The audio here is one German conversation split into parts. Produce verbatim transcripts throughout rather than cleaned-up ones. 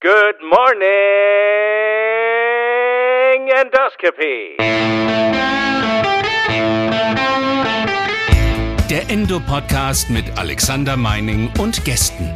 Good morning, Endoscopy. Der Endo-Podcast mit Alexander Meining und Gästen.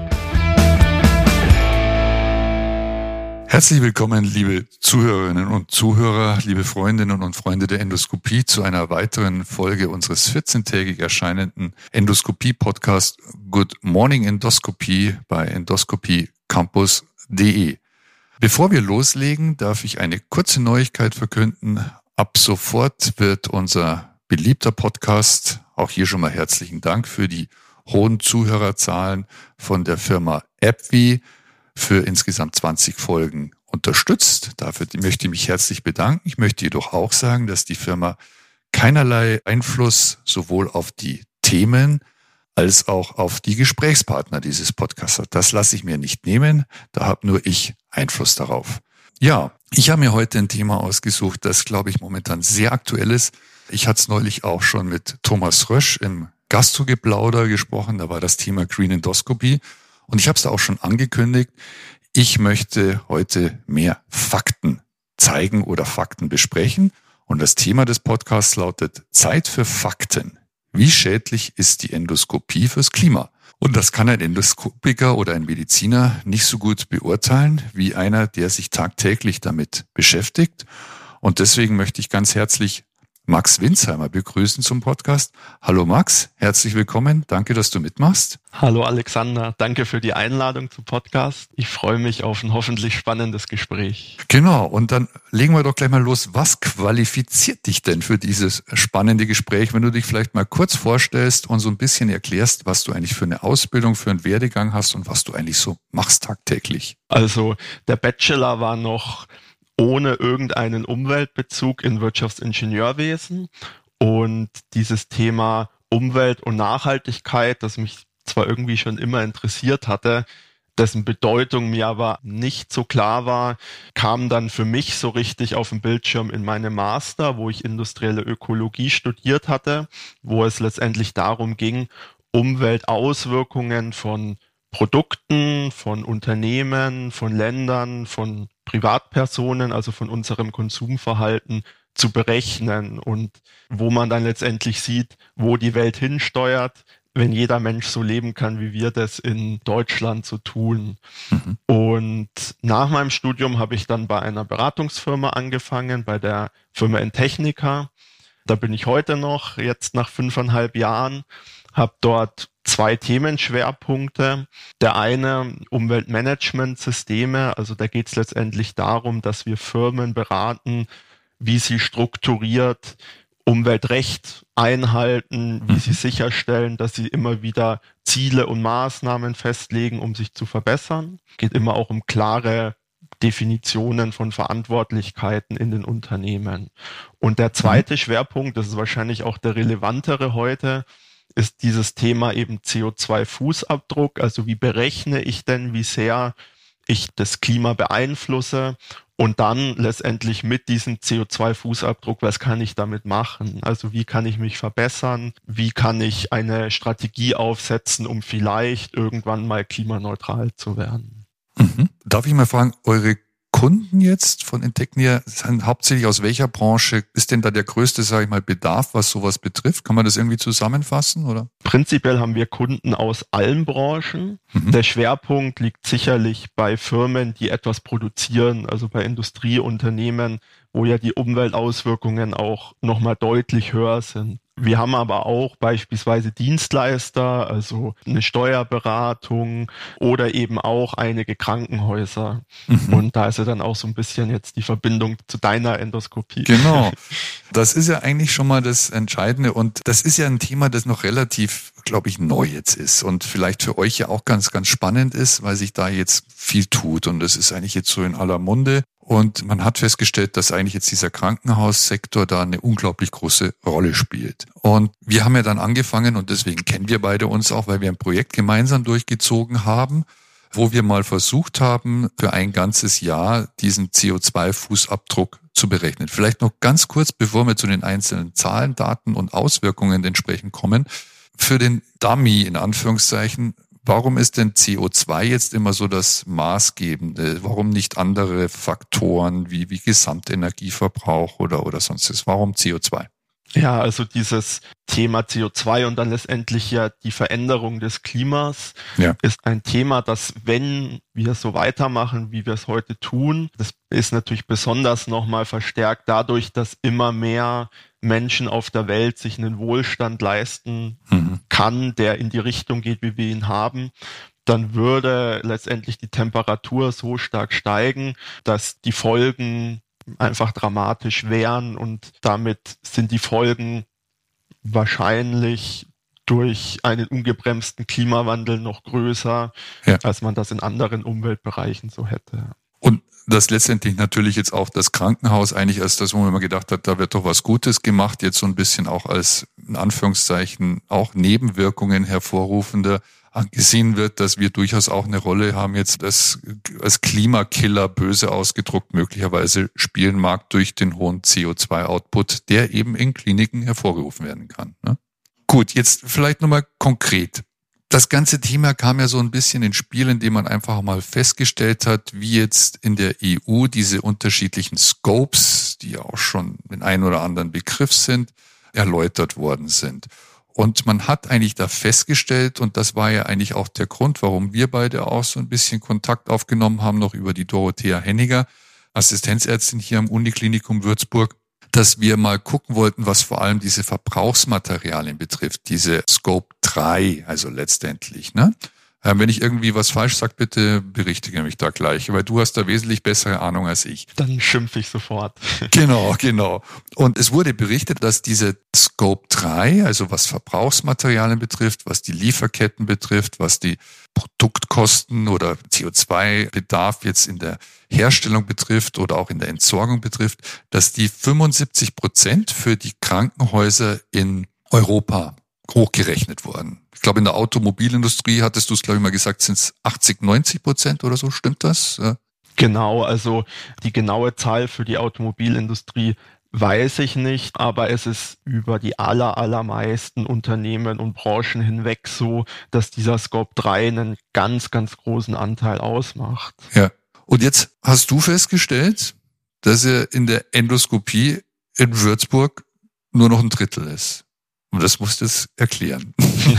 Herzlich willkommen, liebe Zuhörerinnen und Zuhörer, liebe Freundinnen und Freunde der Endoskopie, zu einer weiteren Folge unseres vierzehntägig erscheinenden Endoskopie-Podcasts Good Morning Endoscopy bei endoscopy campus punkt de. Bevor wir loslegen, darf ich eine kurze Neuigkeit verkünden. Ab sofort wird unser beliebter Podcast, auch hier schon mal herzlichen Dank für die hohen Zuhörerzahlen, von der Firma AbbVie für insgesamt zwanzig Folgen unterstützt. Dafür möchte ich mich herzlich bedanken. Ich möchte jedoch auch sagen, dass die Firma keinerlei Einfluss sowohl auf die Themen als auch auf die Gesprächspartner dieses Podcasts hat. Das lasse ich mir nicht nehmen. Da habe nur ich Einfluss darauf. Ja, ich habe mir heute ein Thema ausgesucht, das, glaube ich, momentan sehr aktuell ist. Ich hatte es neulich auch schon mit Thomas Rösch im Gastrogeplauder gesprochen. Da war das Thema Green Endoscopy. Und ich habe es da auch schon angekündigt. Ich möchte heute mehr Fakten zeigen oder Fakten besprechen. Und das Thema des Podcasts lautet Zeit für Fakten. Wie schädlich ist die Endoskopie fürs Klima? Und das kann ein Endoskopiker oder ein Mediziner nicht so gut beurteilen wie einer, der sich tagtäglich damit beschäftigt. Und deswegen möchte ich ganz herzlich Max Winzheimer begrüßen zum Podcast. Hallo Max, herzlich willkommen. Danke, dass du mitmachst. Hallo Alexander, danke für die Einladung zum Podcast. Ich freue mich auf ein hoffentlich spannendes Gespräch. Genau, und dann legen wir doch gleich mal los. Was qualifiziert dich denn für dieses spannende Gespräch, wenn du dich vielleicht mal kurz vorstellst und so ein bisschen erklärst, was du eigentlich für eine Ausbildung, für einen Werdegang hast und was du eigentlich so machst tagtäglich? Also der Bachelor war noch ohne irgendeinen Umweltbezug in Wirtschaftsingenieurwesen, und dieses Thema Umwelt und Nachhaltigkeit, das mich zwar irgendwie schon immer interessiert hatte, dessen Bedeutung mir aber nicht so klar war, kam dann für mich so richtig auf den Bildschirm in meinem Master, wo ich industrielle Ökologie studiert hatte, wo es letztendlich darum ging, Umweltauswirkungen von Produkten, von Unternehmen, von Ländern, von Privatpersonen, also von unserem Konsumverhalten zu berechnen, und wo man dann letztendlich sieht, wo die Welt hinsteuert, wenn jeder Mensch so leben kann, wie wir das in Deutschland so tun. Mhm. Und nach meinem Studium habe ich dann bei einer Beratungsfirma angefangen, bei der Firma Intechnica. Da bin ich heute noch, jetzt nach fünfeinhalb Jahren, habe dort zwei Themenschwerpunkte. Der eine Umweltmanagementsysteme, also da geht es letztendlich darum, dass wir Firmen beraten, wie sie strukturiert Umweltrecht einhalten, wie sie sicherstellen, dass sie immer wieder Ziele und Maßnahmen festlegen, um sich zu verbessern. Geht immer auch um klare Definitionen von Verantwortlichkeiten in den Unternehmen. Und der zweite Schwerpunkt, das ist wahrscheinlich auch der relevantere heute, ist dieses Thema eben C O zwei Fußabdruck. Also wie berechne ich denn, wie sehr ich das Klima beeinflusse, und dann letztendlich mit diesem C O zwei Fußabdruck, was kann ich damit machen? Also wie kann ich mich verbessern? Wie kann ich eine Strategie aufsetzen, um vielleicht irgendwann mal klimaneutral zu werden? Mhm. Darf ich mal fragen, eure Kunden jetzt von Intechnica sind hauptsächlich aus welcher Branche? Ist denn da der größte, sage ich mal, Bedarf, was sowas betrifft? Kann man das irgendwie zusammenfassen, oder? Prinzipiell haben wir Kunden aus allen Branchen. Mhm. Der Schwerpunkt liegt sicherlich bei Firmen, die etwas produzieren, also bei Industrieunternehmen, wo ja die Umweltauswirkungen auch nochmal deutlich höher sind. Wir haben aber auch beispielsweise Dienstleister, also eine Steuerberatung oder eben auch einige Krankenhäuser. Mhm. Und da ist ja dann auch so ein bisschen jetzt die Verbindung zu deiner Endoskopie. Genau. Das ist ja eigentlich schon mal das Entscheidende, und das ist ja ein Thema, das noch relativ, glaube ich, neu jetzt ist und vielleicht für euch ja auch ganz, ganz spannend ist, weil sich da jetzt viel tut, und das ist eigentlich jetzt so in aller Munde. Und man hat festgestellt, dass eigentlich jetzt dieser Krankenhaussektor da eine unglaublich große Rolle spielt. Und wir haben ja dann angefangen, und deswegen kennen wir beide uns auch, weil wir ein Projekt gemeinsam durchgezogen haben, wo wir mal versucht haben, für ein ganzes Jahr diesen C O zwei Fußabdruck zu berechnen. Vielleicht noch ganz kurz, bevor wir zu den einzelnen Zahlen, Daten und Auswirkungen entsprechend kommen. Für den Dummy, in Anführungszeichen, Warum ist denn C O zwei jetzt immer so das Maßgebende? Warum nicht andere Faktoren wie, wie Gesamtenergieverbrauch oder, oder sonstiges? Warum C O zwei? Ja, also dieses Thema C O zwei und dann letztendlich ja die Veränderung des Klimas ja. ist ein Thema, das, wenn wir so weitermachen, wie wir es heute tun, das ist natürlich besonders nochmal verstärkt dadurch, dass immer mehr Menschen auf der Welt sich einen Wohlstand leisten mhm. kann, der in die Richtung geht, wie wir ihn haben. Dann würde letztendlich die Temperatur so stark steigen, dass die Folgen einfach dramatisch wären und damit sind die Folgen wahrscheinlich durch einen ungebremsten Klimawandel noch größer, ja. als man das in anderen Umweltbereichen so hätte. Und das letztendlich natürlich jetzt auch das Krankenhaus eigentlich als das, wo man immer gedacht hat, da wird doch was Gutes gemacht, jetzt so ein bisschen auch als, in Anführungszeichen, auch Nebenwirkungen hervorrufender angesehen wird, dass wir durchaus auch eine Rolle haben, jetzt das als Klimakiller böse ausgedruckt möglicherweise spielen mag durch den hohen C O zwei Output, der eben in Kliniken hervorgerufen werden kann. Ne? Gut, jetzt vielleicht nochmal konkret. Das ganze Thema kam ja so ein bisschen ins Spiel, indem man einfach mal festgestellt hat, wie jetzt in der E U diese unterschiedlichen Scopes, die ja auch schon den einen oder anderen Begriff sind, erläutert worden sind. Und man hat eigentlich da festgestellt, und das war ja eigentlich auch der Grund, warum wir beide auch so ein bisschen Kontakt aufgenommen haben, noch über die Dorothea Henniger, Assistenzärztin hier am Uniklinikum Würzburg, dass wir mal gucken wollten, was vor allem diese Verbrauchsmaterialien betrifft, diese Scope drei, also letztendlich, ne? Wenn ich irgendwie was falsch sage, bitte berichtige mich da gleich, weil du hast da wesentlich bessere Ahnung als ich. Dann schimpfe ich sofort. Genau, genau. Und es wurde berichtet, dass diese Scope drei, also was Verbrauchsmaterialien betrifft, was die Lieferketten betrifft, was die Produktkosten oder C O zwei Bedarf jetzt in der Herstellung betrifft oder auch in der Entsorgung betrifft, dass die fünfundsiebzig Prozent für die Krankenhäuser in Europa hochgerechnet wurden. Ich glaube, in der Automobilindustrie, hattest du es, glaube ich, mal gesagt, sind es achtzig, neunzig Prozent oder so. Stimmt das? Genau, also die genaue Zahl für die Automobilindustrie weiß ich nicht, aber es ist über die aller, allermeisten Unternehmen und Branchen hinweg so, dass dieser Scope drei einen ganz, ganz großen Anteil ausmacht. Ja. Und jetzt hast du festgestellt, dass er in der Endoskopie in Würzburg nur noch ein Drittel ist. Und das musst du jetzt erklären.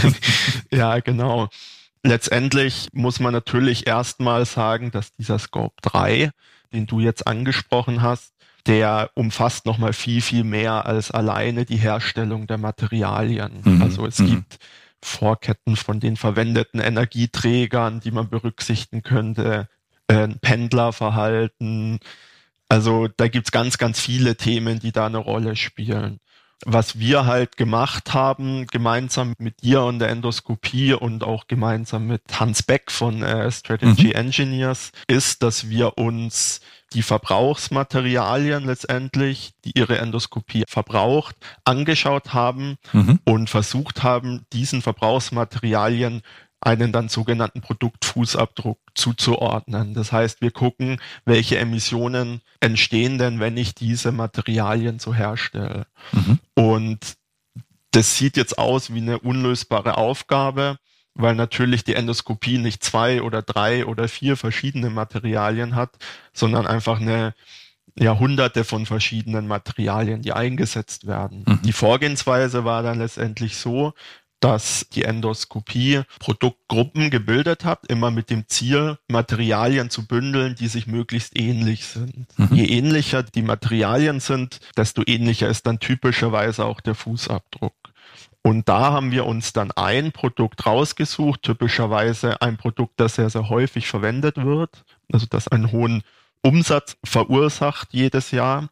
Ja, genau. Letztendlich muss man natürlich erstmal sagen, dass dieser Scope drei, den du jetzt angesprochen hast, der umfasst nochmal viel, viel mehr als alleine die Herstellung der Materialien. Mhm. Also es mhm. gibt Vorketten von den verwendeten Energieträgern, die man berücksichtigen könnte, äh, Pendlerverhalten. Also da gibt's ganz, ganz viele Themen, die da eine Rolle spielen. Was wir halt gemacht haben, gemeinsam mit dir und der Endoskopie und auch gemeinsam mit Hans Beck von äh, Strategy mhm. Engineers, ist, dass wir uns die Verbrauchsmaterialien letztendlich, die ihre Endoskopie verbraucht, angeschaut haben mhm. und versucht haben, diesen Verbrauchsmaterialien einen dann sogenannten Produktfußabdruck zuzuordnen. Das heißt, wir gucken, welche Emissionen entstehen denn, wenn ich diese Materialien so herstelle. Mhm. Und das sieht jetzt aus wie eine unlösbare Aufgabe, weil natürlich die Endoskopie nicht zwei oder drei oder vier verschiedene Materialien hat, sondern einfach eine ja, hunderte von verschiedenen Materialien, die eingesetzt werden. Mhm. Die Vorgehensweise war dann letztendlich so, dass die Endoskopie Produktgruppen gebildet hat, immer mit dem Ziel, Materialien zu bündeln, die sich möglichst ähnlich sind. Mhm. Je ähnlicher die Materialien sind, desto ähnlicher ist dann typischerweise auch der Fußabdruck. Und da haben wir uns dann ein Produkt rausgesucht, typischerweise ein Produkt, das sehr, sehr häufig verwendet wird, also das einen hohen Umsatz verursacht jedes Jahr,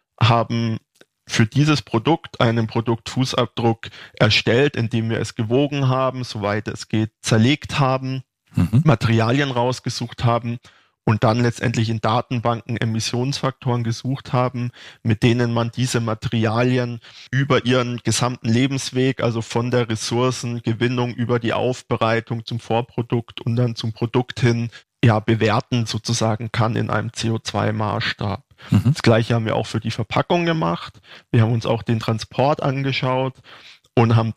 haben für dieses Produkt einen Produktfußabdruck erstellt, indem wir es gewogen haben, soweit es geht, zerlegt haben, mhm. Materialien rausgesucht haben und dann letztendlich in Datenbanken Emissionsfaktoren gesucht haben, mit denen man diese Materialien über ihren gesamten Lebensweg, also von der Ressourcengewinnung über die Aufbereitung zum Vorprodukt und dann zum Produkt hin, ja, bewerten sozusagen kann in einem C O zwei Maßstab. Mhm. Das Gleiche haben wir auch für die Verpackung gemacht. Wir haben uns auch den Transport angeschaut und haben dann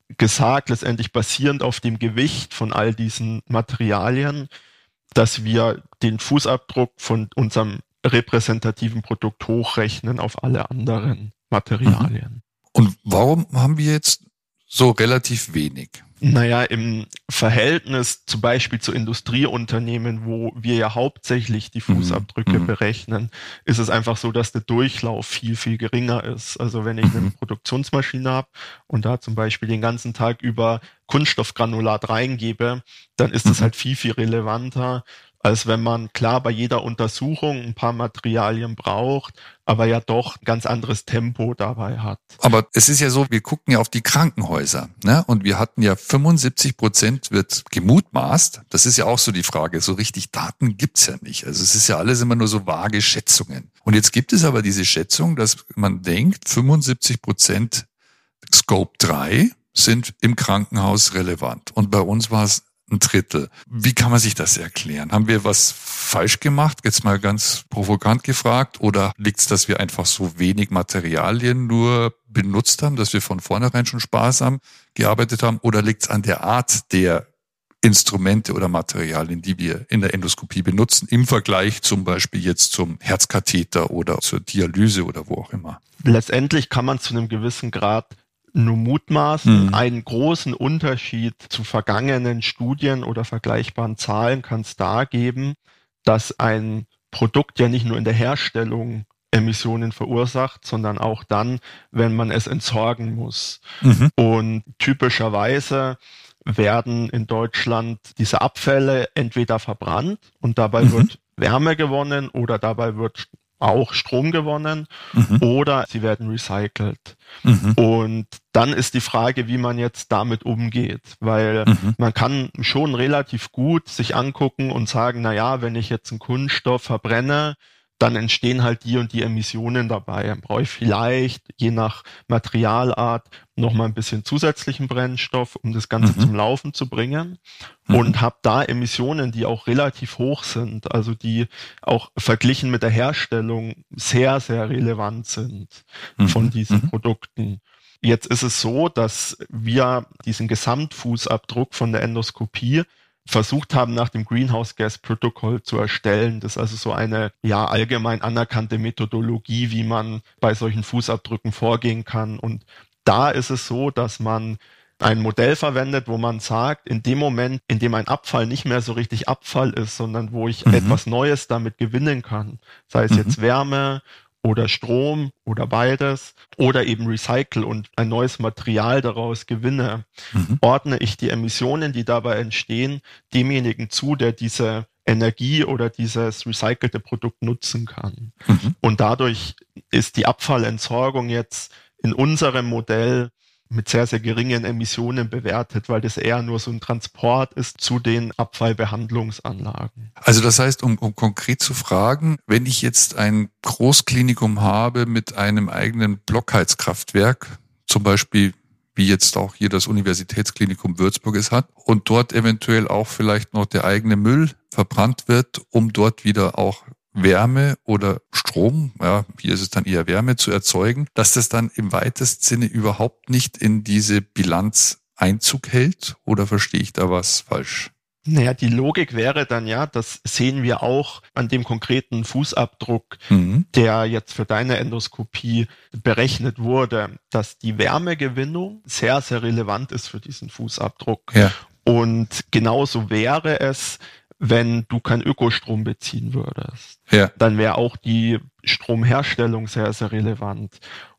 gesagt, letztendlich basierend auf dem Gewicht von all diesen Materialien, dass wir den Fußabdruck von unserem repräsentativen Produkt hochrechnen auf alle anderen Materialien. Und warum haben wir jetzt so relativ wenig? Naja, im Verhältnis zum Beispiel zu Industrieunternehmen, wo wir ja hauptsächlich die Fußabdrücke Mhm. berechnen, ist es einfach so, dass der Durchlauf viel, viel geringer ist. Also wenn ich eine Mhm. Produktionsmaschine habe und da zum Beispiel den ganzen Tag über Kunststoffgranulat reingebe, dann ist es Mhm. halt viel, viel relevanter, als wenn man klar bei jeder Untersuchung ein paar Materialien braucht, aber ja doch ein ganz anderes Tempo dabei hat. Aber es ist ja so, wir gucken ja auf die Krankenhäuser, ne? Und wir hatten ja fünfundsiebzig Prozent wird gemutmaßt. Das ist ja auch so die Frage. So richtig Daten gibt's ja nicht. Also es ist ja alles immer nur so vage Schätzungen. Und jetzt gibt es aber diese Schätzung, dass man denkt, fünfundsiebzig Prozent Scope drei sind im Krankenhaus relevant. Und bei uns war es ein Drittel. Wie kann man sich das erklären? Haben wir was falsch gemacht? Jetzt mal ganz provokant gefragt. Oder liegt es, dass wir einfach so wenig Materialien nur benutzt haben, dass wir von vornherein schon sparsam gearbeitet haben? Oder liegt es an der Art der Instrumente oder Materialien, die wir in der Endoskopie benutzen, im Vergleich zum Beispiel jetzt zum Herzkatheter oder zur Dialyse oder wo auch immer? Letztendlich kann man zu einem gewissen Grad nur mutmaßen. Mhm. Einen großen Unterschied zu vergangenen Studien oder vergleichbaren Zahlen kann es da geben, dass ein Produkt ja nicht nur in der Herstellung Emissionen verursacht, sondern auch dann, wenn man es entsorgen muss. Mhm. Und typischerweise werden in Deutschland diese Abfälle entweder verbrannt und dabei Mhm. wird Wärme gewonnen oder dabei wird auch Strom gewonnen Mhm. oder sie werden recycelt. Mhm. Und dann ist die Frage, wie man jetzt damit umgeht, weil Mhm. man kann schon relativ gut sich angucken und sagen, na ja, wenn ich jetzt einen Kunststoff verbrenne, dann entstehen halt die und die Emissionen dabei. Dann brauche ich vielleicht, je nach Materialart, nochmal ein bisschen zusätzlichen Brennstoff, um das Ganze Mhm. zum Laufen zu bringen. Mhm. Und habe da Emissionen, die auch relativ hoch sind, also die auch verglichen mit der Herstellung sehr, sehr relevant sind Mhm. von diesen Mhm. Produkten. Jetzt ist es so, dass wir diesen Gesamtfußabdruck von der Endoskopie versucht haben, nach dem Greenhouse Gas Protocol zu erstellen. Das ist also so eine ja allgemein anerkannte Methodologie, wie man bei solchen Fußabdrücken vorgehen kann. Und da ist es so, dass man ein Modell verwendet, wo man sagt, in dem Moment, in dem ein Abfall nicht mehr so richtig Abfall ist, sondern wo ich Mhm. etwas Neues damit gewinnen kann, sei es Mhm. jetzt Wärme oder Strom oder beides oder eben Recycle und ein neues Material daraus gewinne, Mhm. ordne ich die Emissionen, die dabei entstehen, demjenigen zu, der diese Energie oder dieses recycelte Produkt nutzen kann. Mhm. Und dadurch ist die Abfallentsorgung jetzt in unserem Modell mit sehr, sehr geringen Emissionen bewertet, weil das eher nur so ein Transport ist zu den Abfallbehandlungsanlagen. Also das heißt, um, um konkret zu fragen, wenn ich jetzt ein Großklinikum habe mit einem eigenen Blockheizkraftwerk, zum Beispiel wie jetzt auch hier das Universitätsklinikum Würzburg es hat, und dort eventuell auch vielleicht noch der eigene Müll verbrannt wird, um dort wieder auch Wärme oder Strom, ja, hier ist es dann eher Wärme, zu erzeugen, dass das dann im weitesten Sinne überhaupt nicht in diese Bilanz Einzug hält? Oder verstehe ich da was falsch? Naja, die Logik wäre dann ja, das sehen wir auch an dem konkreten Fußabdruck, Mhm. der jetzt für deine Endoskopie berechnet wurde, dass die Wärmegewinnung sehr, sehr relevant ist für diesen Fußabdruck. Ja. Und genauso wäre es, wenn du keinen Ökostrom beziehen würdest. Ja. Dann wäre auch die Stromherstellung sehr, sehr relevant.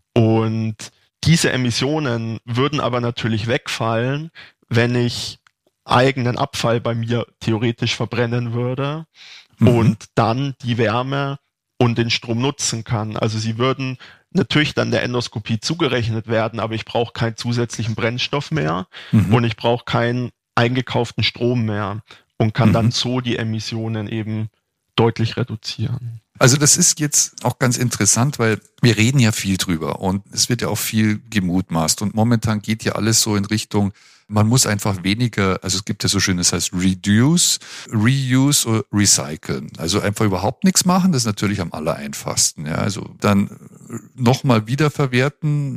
Und diese Emissionen würden aber natürlich wegfallen, wenn ich eigenen Abfall bei mir theoretisch verbrennen würde Mhm. und dann die Wärme und den Strom nutzen kann. Also sie würden natürlich dann der Endoskopie zugerechnet werden, aber ich brauche keinen zusätzlichen Brennstoff mehr Mhm. und ich brauche keinen eingekauften Strom mehr und kann Mhm. dann so die Emissionen eben deutlich reduzieren. Also das ist jetzt auch ganz interessant, weil wir reden ja viel drüber und es wird ja auch viel gemutmaßt und momentan geht ja alles so in Richtung, man muss einfach weniger, also es gibt ja so schön, das heißt Reduce, Reuse oder Recyceln. Also einfach überhaupt nichts machen, das ist natürlich am allereinfachsten. Ja, also dann nochmal wiederverwerten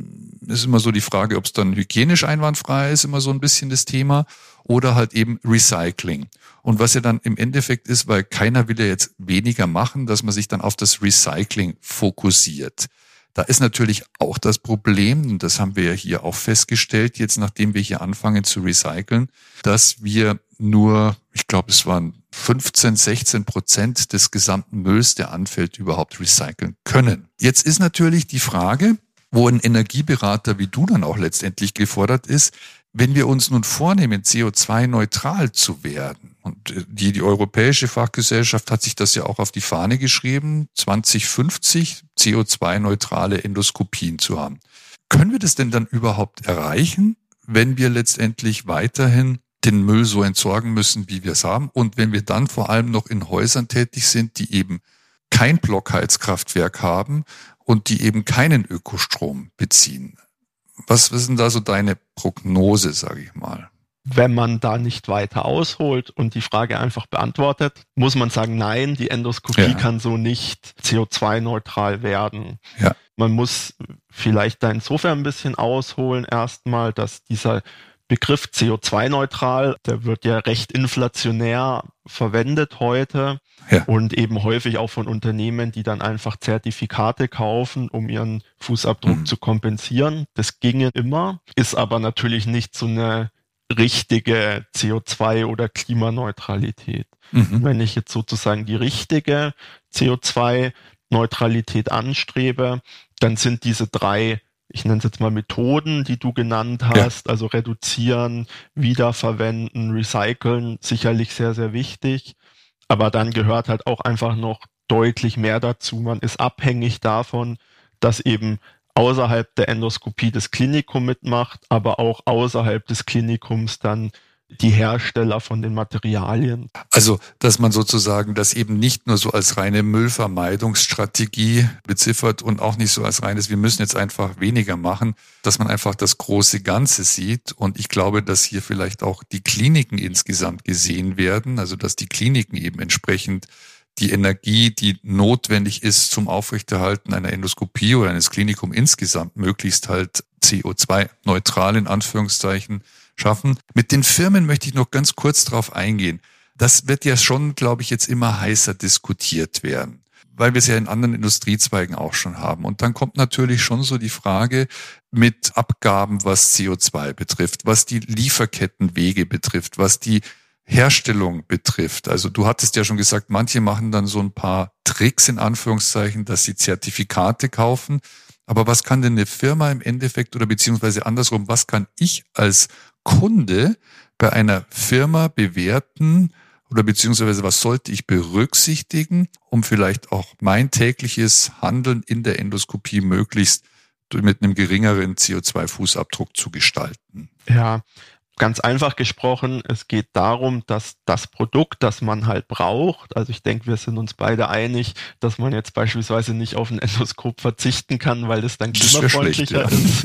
ist immer so die Frage, ob es dann hygienisch einwandfrei ist, immer so ein bisschen das Thema, oder halt eben Recycling. Und was ja dann im Endeffekt ist, weil keiner will ja jetzt weniger machen, dass man sich dann auf das Recycling fokussiert. Da ist natürlich auch das Problem, und das haben wir ja hier auch festgestellt, jetzt nachdem wir hier anfangen zu recyceln, dass wir nur, ich glaube, es waren fünfzehn, sechzehn Prozent des gesamten Mülls, der anfällt, überhaupt recyceln können. Jetzt ist natürlich die Frage, wo ein Energieberater wie du dann auch letztendlich gefordert ist, wenn wir uns nun vornehmen, C O zwei neutral zu werden, und die, die Europäische Fachgesellschaft hat sich das ja auch auf die Fahne geschrieben, zwanzig fünfzig C O zwei neutrale Endoskopien zu haben. Können wir das denn dann überhaupt erreichen, wenn wir letztendlich weiterhin den Müll so entsorgen müssen, wie wir es haben, und wenn wir dann vor allem noch in Häusern tätig sind, die eben kein Blockheizkraftwerk haben und die eben keinen Ökostrom beziehen? Was, was ist denn da so deine Prognose, sage ich mal? Wenn man da nicht weiter ausholt und die Frage einfach beantwortet, muss man sagen, nein, die Endoskopie ja. kann so nicht C O zwei neutral werden. Ja. Man muss vielleicht da insofern ein bisschen ausholen erstmal, dass dieser Begriff C O zwei neutral, der wird ja recht inflationär verwendet heute ja. und eben häufig auch von Unternehmen, die dann einfach Zertifikate kaufen, um ihren Fußabdruck mhm. zu kompensieren. Das ginge immer, ist aber natürlich nicht so eine richtige C O zwei oder Klimaneutralität. Mhm. Wenn ich jetzt sozusagen die richtige C O zwei Neutralität anstrebe, dann sind diese drei, ich nenne es jetzt mal Methoden, die du genannt hast, ja. also reduzieren, wiederverwenden, recyceln, sicherlich sehr, sehr wichtig. Aber dann gehört halt auch einfach noch deutlich mehr dazu. Man ist abhängig davon, dass eben außerhalb der Endoskopie das Klinikum mitmacht, aber auch außerhalb des Klinikums dann die Hersteller von den Materialien. Also, dass man sozusagen das eben nicht nur so als reine Müllvermeidungsstrategie beziffert und auch nicht so als reines, wir müssen jetzt einfach weniger machen, dass man einfach das große Ganze sieht. Und ich glaube, dass hier vielleicht auch die Kliniken insgesamt gesehen werden, also dass die Kliniken eben entsprechend die Energie, die notwendig ist zum Aufrechterhalten einer Endoskopie oder eines Klinikums insgesamt, möglichst halt C O zwei neutral in Anführungszeichen schaffen. Mit den Firmen möchte ich noch ganz kurz drauf eingehen. Das wird ja schon, glaube ich, jetzt immer heißer diskutiert werden, weil wir es ja in anderen Industriezweigen auch schon haben. Und dann kommt natürlich schon so die Frage mit Abgaben, was C O zwei betrifft, was die Lieferkettenwege betrifft, was die Herstellung betrifft. Also du hattest ja schon gesagt, manche machen dann so ein paar Tricks in Anführungszeichen, dass sie Zertifikate kaufen. Aber was kann denn eine Firma im Endeffekt oder beziehungsweise andersrum, was kann ich als Kunde bei einer Firma bewerten oder beziehungsweise was sollte ich berücksichtigen, um vielleicht auch mein tägliches Handeln in der Endoskopie möglichst mit einem geringeren C O zwei Fußabdruck zu gestalten? Ja, ganz einfach gesprochen, es geht darum, dass das Produkt, das man halt braucht, also ich denke, wir sind uns beide einig, dass man jetzt beispielsweise nicht auf ein Endoskop verzichten kann, weil das dann klimafreundlicher das ist.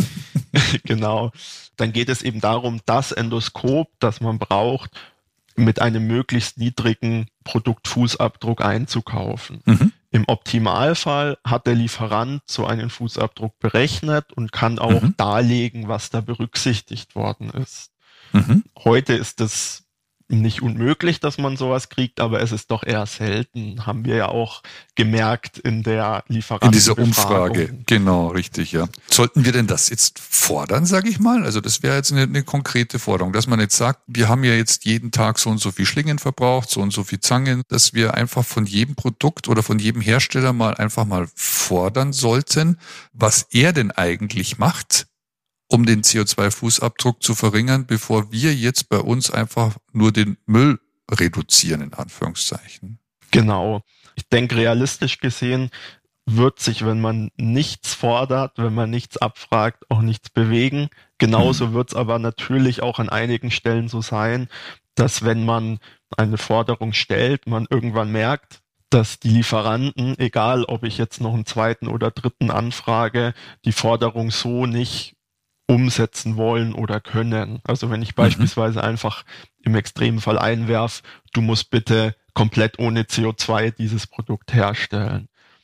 Genau. Dann geht es eben darum, das Endoskop, das man braucht, mit einem möglichst niedrigen Produktfußabdruck einzukaufen. Mhm. Im Optimalfall hat der Lieferant so einen Fußabdruck berechnet und kann auch mhm. darlegen, was da berücksichtigt worden ist. Mhm. Heute ist es nicht unmöglich, dass man sowas kriegt, aber es ist doch eher selten, haben wir ja auch gemerkt in der Lieferanten. In dieser Umfrage, genau, richtig, ja. Sollten wir denn das jetzt fordern, sage ich mal? Also das wäre jetzt eine, eine konkrete Forderung, dass man jetzt sagt, wir haben ja jetzt jeden Tag so und so viel Schlingen verbraucht, so und so viel Zangen, dass wir einfach von jedem Produkt oder von jedem Hersteller mal einfach mal fordern sollten, was er denn eigentlich macht, um den C O zwei Fußabdruck zu verringern, bevor wir jetzt bei uns einfach nur den Müll reduzieren, in Anführungszeichen. Genau. Ich denke, realistisch gesehen wird sich, wenn man nichts fordert, wenn man nichts abfragt, auch nichts bewegen. Genauso mhm. wird es aber natürlich auch an einigen Stellen so sein, dass wenn man eine Forderung stellt, man irgendwann merkt, dass die Lieferanten, egal ob ich jetzt noch einen zweiten oder dritten anfrage, die Forderung so nicht umsetzen wollen oder können. Also wenn ich mhm. beispielsweise einfach im Extremfall einwerf, du musst bitte komplett ohne C O zwei dieses Produkt herstellen.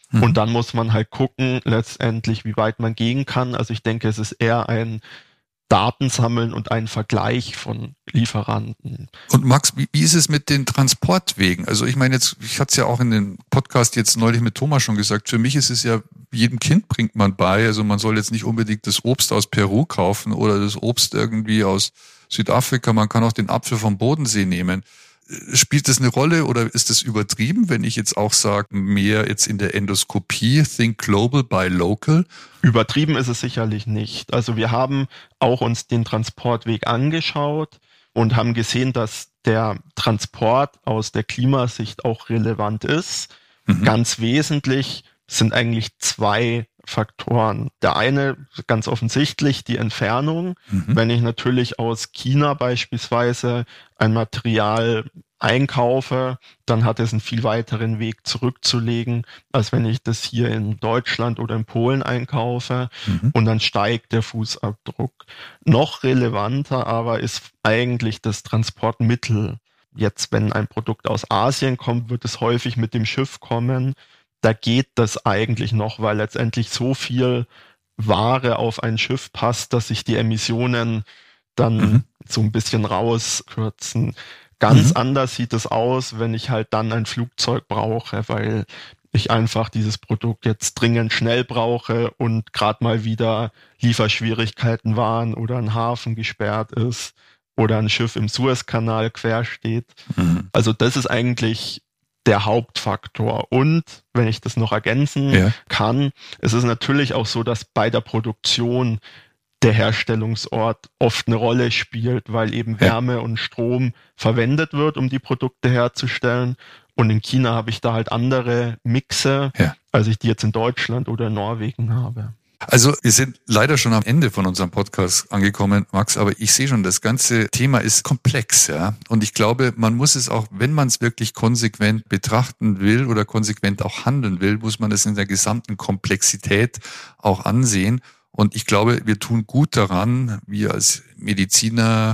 Mhm. Und dann muss man halt gucken, letztendlich, wie weit man gehen kann. Also ich denke, es ist eher ein Datensammeln und ein Vergleich von Lieferanten. Und Max, wie, wie ist es mit den Transportwegen? Also ich meine jetzt, ich hatte es ja auch in den Podcast jetzt neulich mit Thomas schon gesagt, für mich ist es ja, jedem Kind bringt man bei, also man soll jetzt nicht unbedingt das Obst aus Peru kaufen oder das Obst irgendwie aus Südafrika, man kann auch den Apfel vom Bodensee nehmen. Spielt das eine Rolle oder ist das übertrieben, wenn ich jetzt auch sage, mehr jetzt in der Endoskopie, think global, buy local? Übertrieben ist es sicherlich nicht. Also wir haben auch uns den Transportweg angeschaut und haben gesehen, dass der Transport aus der Klimasicht auch relevant ist. Mhm. Ganz wesentlich sind eigentlich zwei Faktoren. Der eine, ganz offensichtlich, die Entfernung. Mhm. Wenn ich natürlich aus China beispielsweise ein Material einkaufe, dann hat es einen viel weiteren Weg zurückzulegen, als wenn ich das hier in Deutschland oder in Polen einkaufe. Mhm. Und dann steigt der Fußabdruck. Noch relevanter aber ist eigentlich das Transportmittel. Jetzt, wenn ein Produkt aus Asien kommt, wird es häufig mit dem Schiff kommen. Da geht das eigentlich noch, weil letztendlich so viel Ware auf ein Schiff passt, dass sich die Emissionen dann mhm. so ein bisschen rauskürzen. Ganz mhm. anders sieht es aus, wenn ich halt dann ein Flugzeug brauche, weil ich einfach dieses Produkt jetzt dringend schnell brauche und gerade mal wieder Lieferschwierigkeiten waren oder ein Hafen gesperrt ist oder ein Schiff im Suezkanal quer steht. Mhm. Also das ist eigentlich der Hauptfaktor. Und wenn ich das noch ergänzen ja. kann, es ist natürlich auch so, dass bei der Produktion der Herstellungsort oft eine Rolle spielt, weil eben ja. Wärme und Strom verwendet wird, um die Produkte herzustellen. Und in China habe ich da halt andere Mixe, ja. als ich die jetzt in Deutschland oder in Norwegen habe. Also wir sind leider schon am Ende von unserem Podcast angekommen, Max, aber ich sehe schon, das ganze Thema ist komplex, ja. Und ich glaube, man muss es auch, wenn man es wirklich konsequent betrachten will oder konsequent auch handeln will, muss man es in der gesamten Komplexität auch ansehen. Und ich glaube, wir tun gut daran, wir als Mediziner,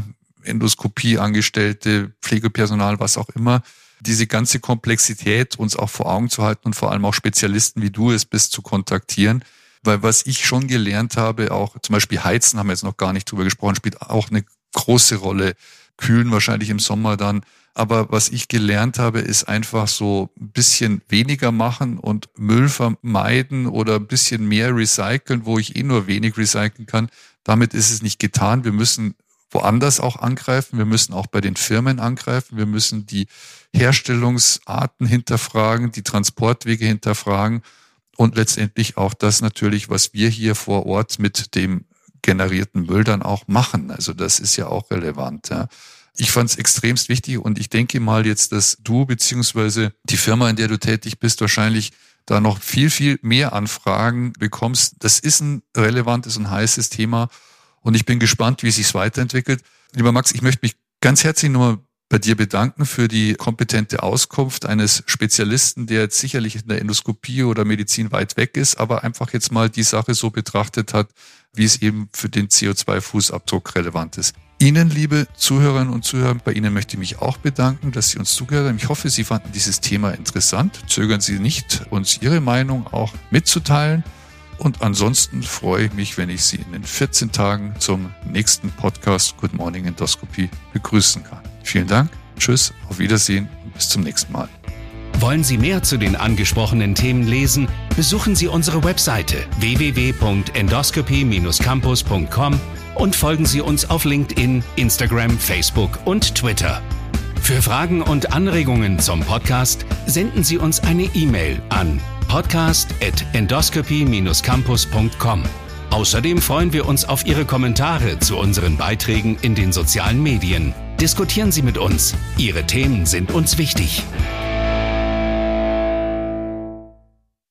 Endoskopieangestellte, Pflegepersonal, was auch immer, diese ganze Komplexität uns auch vor Augen zu halten und vor allem auch Spezialisten, wie du es bist, zu kontaktieren. Weil was ich schon gelernt habe, auch zum Beispiel Heizen, haben wir jetzt noch gar nicht drüber gesprochen, spielt auch eine große Rolle. Kühlen wahrscheinlich im Sommer dann. Aber was ich gelernt habe, ist einfach so ein bisschen weniger machen und Müll vermeiden oder ein bisschen mehr recyceln, wo ich eh nur wenig recyceln kann. Damit ist es nicht getan. Wir müssen woanders auch angreifen. Wir müssen auch bei den Firmen angreifen. Wir müssen die Herstellungsarten hinterfragen, die Transportwege hinterfragen. Und letztendlich auch das natürlich, was wir hier vor Ort mit dem generierten Müll dann auch machen. Also das ist ja auch relevant. Ja. Ich fand es extremst wichtig und ich denke mal jetzt, dass du beziehungsweise die Firma, in der du tätig bist, wahrscheinlich da noch viel, viel mehr Anfragen bekommst. Das ist ein relevantes und heißes Thema und ich bin gespannt, wie es sich weiterentwickelt. Lieber Max, ich möchte mich ganz herzlich nochmal bei dir bedanken für die kompetente Auskunft eines Spezialisten, der jetzt sicherlich in der Endoskopie oder Medizin weit weg ist, aber einfach jetzt mal die Sache so betrachtet hat, wie es eben für den C O zwei Fußabdruck relevant ist. Ihnen, liebe Zuhörerinnen und Zuhörer, bei Ihnen möchte ich mich auch bedanken, dass Sie uns zugehört haben. Ich hoffe, Sie fanden dieses Thema interessant. Zögern Sie nicht, uns Ihre Meinung auch mitzuteilen. Und ansonsten freue ich mich, wenn ich Sie in den vierzehn Tagen zum nächsten Podcast Good Morning Endoskopie begrüßen kann. Vielen Dank, tschüss, auf Wiedersehen und bis zum nächsten Mal. Wollen Sie mehr zu den angesprochenen Themen lesen? Besuchen Sie unsere Webseite w w w punkt endoscopy Bindestrich campus punkt com und folgen Sie uns auf LinkedIn, Instagram, Facebook und Twitter. Für Fragen und Anregungen zum Podcast senden Sie uns eine E-Mail an podcast at endoscopy Bindestrich campus punkt com. Außerdem freuen wir uns auf Ihre Kommentare zu unseren Beiträgen in den sozialen Medien. Diskutieren Sie mit uns. Ihre Themen sind uns wichtig.